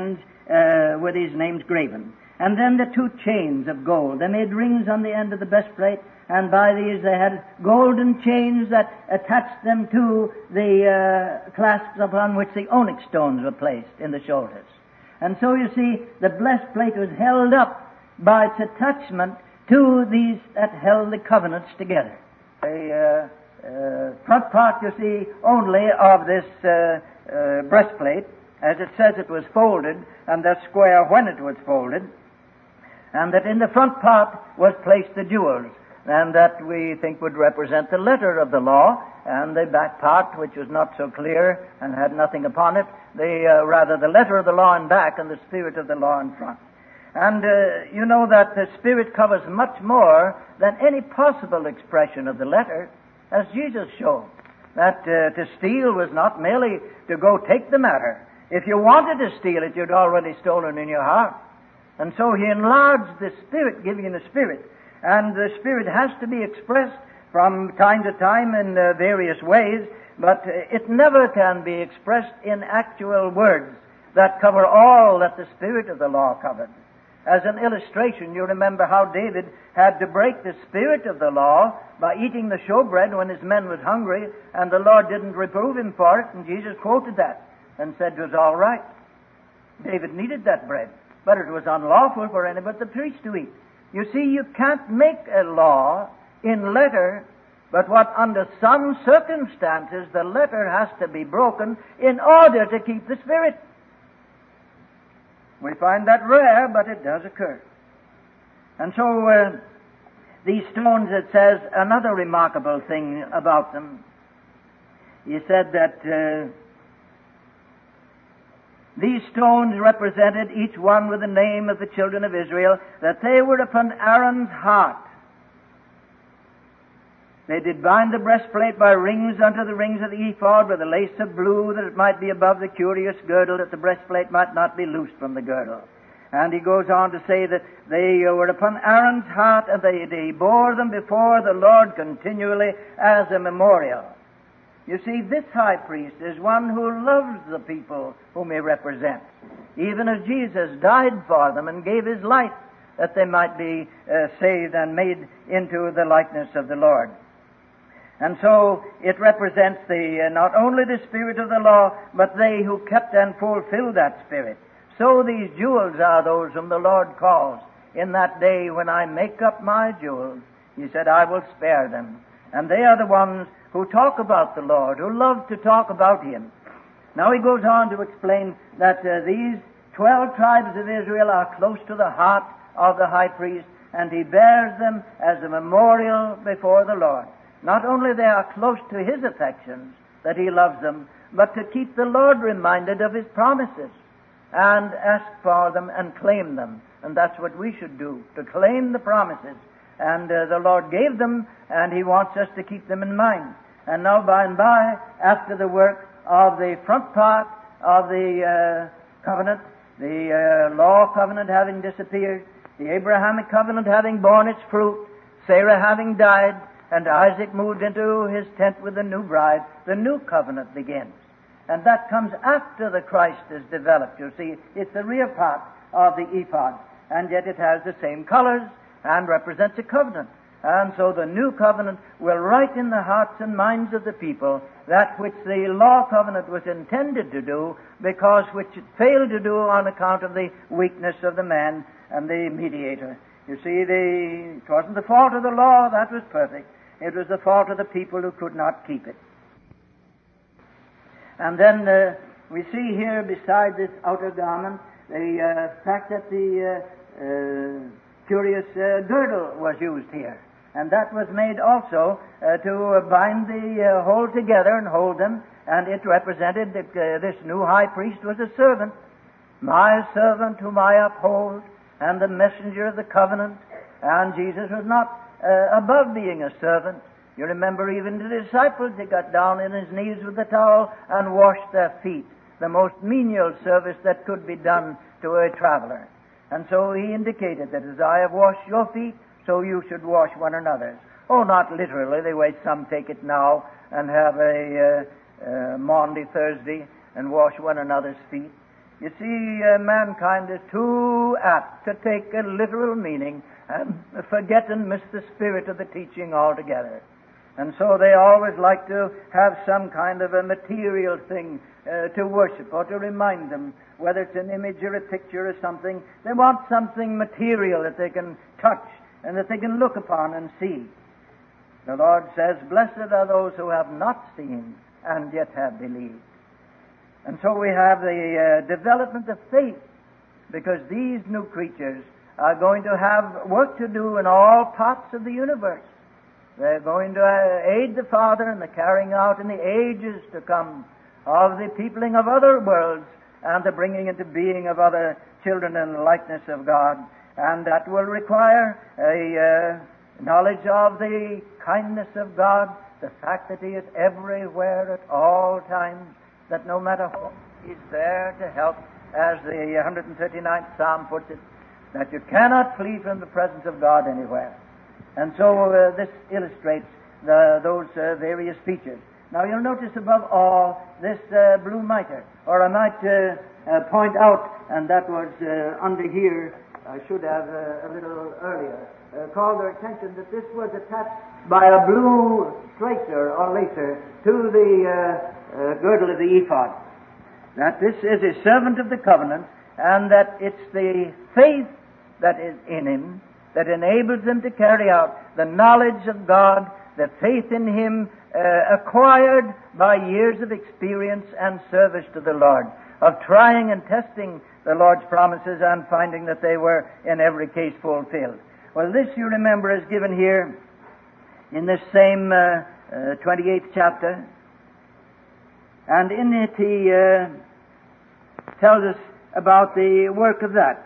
these names graven. And then the two chains of gold. They made rings on the end of the breastplate, and by these they had golden chains that attached them to the clasps upon which the onyx stones were placed in the shoulders. And so you see, the breastplate was held up by its attachment to these that held the covenants together. The front part, you see, only of this breastplate, as it says it was folded, and thus square when it was folded, and that in the front part was placed the jewels, and that we think would represent the letter of the law, and the back part, which was not so clear and had nothing upon it, rather the letter of the law in back and the spirit of the law in front. And you know that the Spirit covers much more than any possible expression of the letter, as Jesus showed. That to steal was not merely to go take the matter. If you wanted to steal it, you'd already stolen in your heart. And so He enlarged the Spirit, giving you the Spirit. And the Spirit has to be expressed from time to time in various ways, but it never can be expressed in actual words that cover all that the Spirit of the law covered. As an illustration, you remember how David had to break the spirit of the law by eating the showbread when his men was hungry, and the Lord didn't reprove him for it, and Jesus quoted that and said it was all right. David needed that bread, but it was unlawful for any but the priest to eat. You see, you can't make a law in letter, but what under some circumstances the letter has to be broken in order to keep the spirit. We find that rare, but it does occur. And so these stones, it says another remarkable thing about them. He said that these stones represented each one with the name of the children of Israel, that they were upon Aaron's heart. They did bind the breastplate by rings unto the rings of the ephod with a lace of blue, that it might be above the curious girdle, that the breastplate might not be loosed from the girdle. And he goes on to say that they were upon Aaron's heart, and they bore them before the Lord continually as a memorial. You see, this high priest is one who loves the people whom he represents, even as Jesus died for them and gave his life that they might be saved and made into the likeness of the Lord. And so it represents not only the spirit of the law, but they who kept and fulfilled that spirit. So these jewels are those whom the Lord calls. In that day when I make up my jewels, He said, I will spare them. And they are the ones who talk about the Lord, who love to talk about Him. Now he goes on to explain that these 12 tribes of Israel are close to the heart of the high priest, and he bears them as a memorial before the Lord. Not only they are close to his affections, that he loves them, but to keep the Lord reminded of his promises and ask for them and claim them. And that's what we should do, to claim the promises. And the Lord gave them, and he wants us to keep them in mind. And now by and by, after the work of the front part of the covenant, the law covenant having disappeared, the Abrahamic covenant having borne its fruit, Sarah having died, and Isaac moved into his tent with the new bride, the new covenant begins. And that comes after the Christ is developed. You see, it's the rear part of the ephod, and yet it has the same colors and represents a covenant. And so the new covenant will write in the hearts and minds of the people that which the law covenant was intended to do, because which it failed to do on account of the weakness of the man and the mediator. You see, it wasn't the fault of the law, that was perfect. It was the fault of the people who could not keep it. And then we see here, beside this outer garment, the fact that the curious girdle was used here. And that was made also to bind the whole together and hold them, and it represented that this new high priest was a servant, my servant whom I uphold, and the messenger of the covenant. And Jesus was not above being a servant. You remember even the disciples, he got down on his knees with the towel and washed their feet, the most menial service that could be done to a traveler. And so he indicated that as I have washed your feet, so you should wash one another's. Oh, not literally, the way some take it now and have a Maundy Thursday and wash one another's feet. You see, mankind is too apt to take a literal meaning and forget and miss the spirit of the teaching altogether. And so they always like to have some kind of a material thing to worship or to remind them, whether it's an image or a picture or something. They want something material that they can touch and that they can look upon and see. The Lord says, "Blessed are those who have not seen and yet have believed." And so we have the development of faith, because these new creatures are going to have work to do in all parts of the universe. They're going to aid the Father in the carrying out in the ages to come of the peopling of other worlds and the bringing into being of other children in the likeness of God. And that will require a knowledge of the kindness of God, the fact that He is everywhere at all times, that no matter what, He's there to help, as the 139th Psalm puts it, that you cannot flee from the presence of God anywhere. And so this illustrates those various features. Now you'll notice above all this blue mitre, or I might point out, and that was under here, I should have a little earlier, called their attention that this was attached by a blue tracer or lacer to the girdle of the ephod. That this is a servant of the covenant, and that it's the faith that is in him that enables them to carry out the knowledge of God, the faith in Him acquired by years of experience and service to the Lord, of trying and testing the Lord's promises and finding that they were in every case fulfilled. Well, this, you remember, is given here in this same 28th chapter, and in it he tells us about the work of that.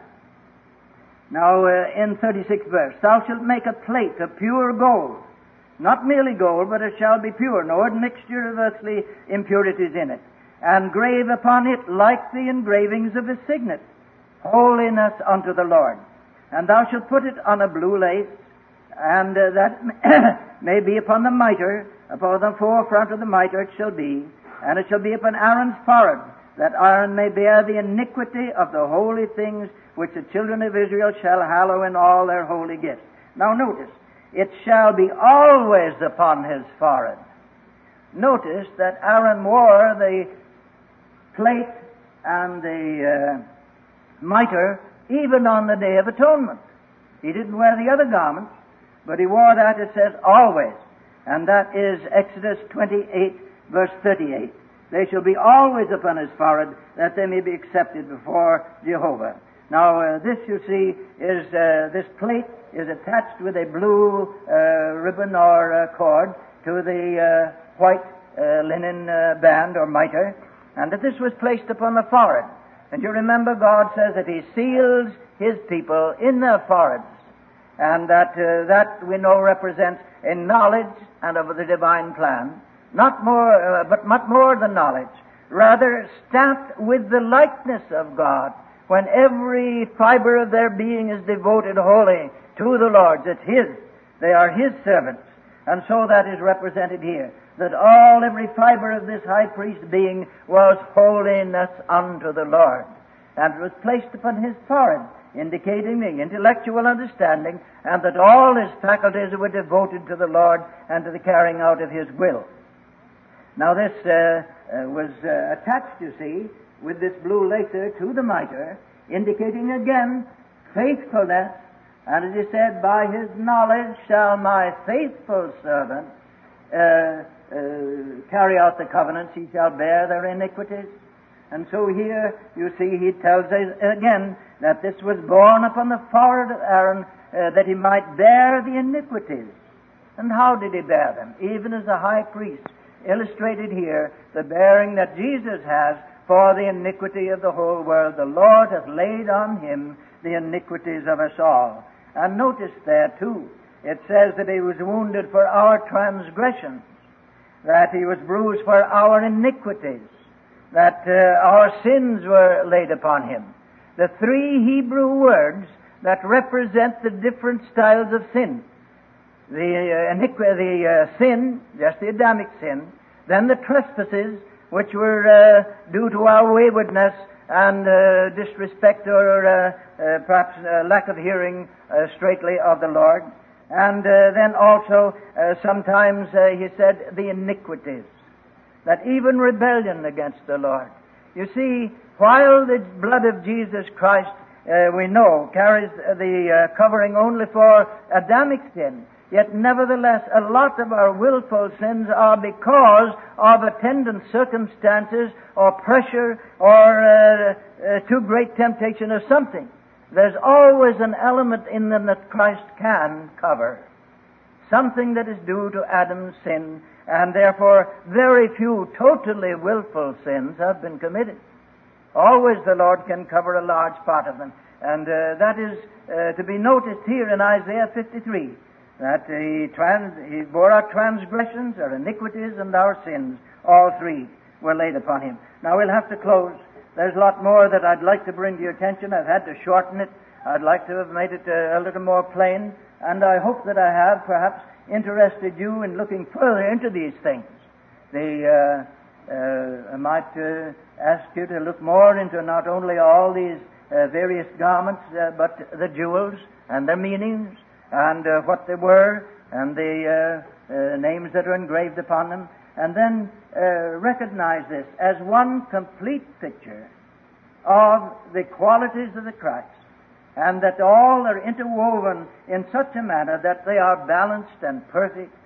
Now, in 36th verse, "Thou shalt make a plate of pure gold, not merely gold, but it shall be pure, no admixture of earthly impurities in it, and grave upon it like the engravings of a signet, holiness unto the Lord. And thou shalt put it on a blue lace, and that may be upon the mitre, upon the forefront of the mitre it shall be, and it shall be upon Aaron's forehead, that Aaron may bear the iniquity of the holy things which the children of Israel shall hallow in all their holy gifts." Now notice, it shall be always upon his forehead. Notice that Aaron wore the plate and the mitre even on the Day of Atonement. He didn't wear the other garments, but he wore that, it says, always. And that is Exodus 28, verse 38. They shall be always upon his forehead, that they may be accepted before Jehovah. Now, this, you see, is this plate is attached with a blue ribbon or cord to the white linen band or mitre, and that this was placed upon the forehead. And you remember God says that He seals His people in their foreheads, and that we know represents a knowledge and of the divine plan, not more, but much more than knowledge, rather stamped with the likeness of God, when every fiber of their being is devoted wholly to the Lord. It's His. They are His servants. And so that is represented here, that every fiber of this high priest being was holiness unto the Lord. And it was placed upon his forehead, indicating the intellectual understanding, and that all his faculties were devoted to the Lord and to the carrying out of His will. Now this was attached, you see, with this blue lacer to the mitre, indicating again faithfulness. And it is said, by his knowledge shall my faithful servant carry out the covenants, he shall bear their iniquities. And so here, you see, he tells us again that this was born upon the forehead of Aaron, that he might bear the iniquities. And how did he bear them? Even as the high priest illustrated here, the bearing that Jesus has for the iniquity of the whole world. The Lord hath laid on him the iniquities of us all. And notice there, too, it says that he was wounded for our transgressions, that he was bruised for our iniquities, that our sins were laid upon him. The three Hebrew words that represent the different styles of sin. The sin, just the Adamic sin, then the trespasses, which were due to our waywardness and disrespect or perhaps lack of hearing straightly of the Lord. And then also sometimes he said the iniquities, that even rebellion against the Lord. You see, while the blood of Jesus Christ, we know, carries the covering only for Adamic sin, yet nevertheless a lot of our willful sins are because of attendant circumstances or pressure or too great temptation or something. There's always an element in them that Christ can cover. Something that is due to Adam's sin, and therefore very few totally willful sins have been committed. Always the Lord can cover a large part of them. And that is to be noticed here in Isaiah 53, that he bore our transgressions, our iniquities, and our sins. All three were laid upon him. Now we'll have to close. There's a lot more that I'd like to bring to your attention. I've had to shorten it. I'd like to have made it a little more plain. And I hope that I have perhaps interested you in looking further into these things. I might ask you to look more into not only all these various garments, but the jewels and their meanings and what they were and the names that are engraved upon them. And then recognize this as one complete picture of the qualities of the Christ, and that all are interwoven in such a manner that they are balanced and perfect